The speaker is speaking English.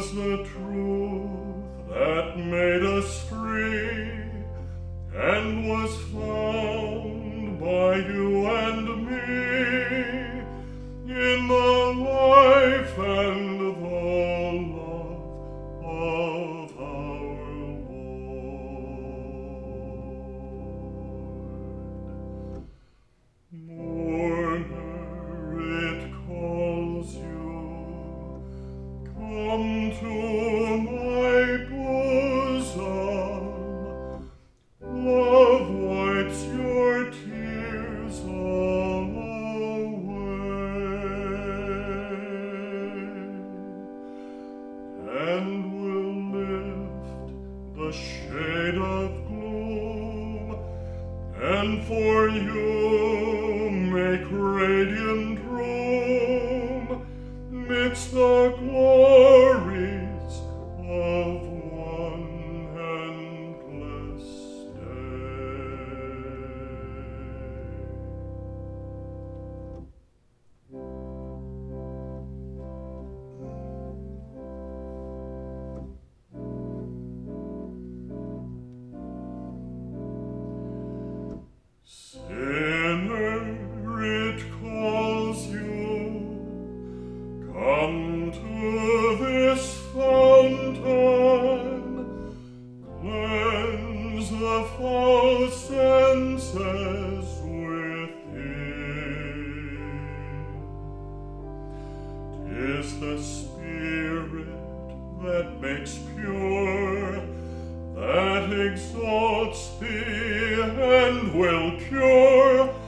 'Twas the truth that made us free, and was found by you and me in the life and the love of our Lord. Mourner, it calls you, come to my bosom. Love wipes your tears all away, and will lift the shade of gloom, and for you make radiant room midst the glories of one endless day. Sinner, it calls you, come to this fountain, cleanse the false senses within. 'Tis the Spirit that makes pure, that exalts thee and will cure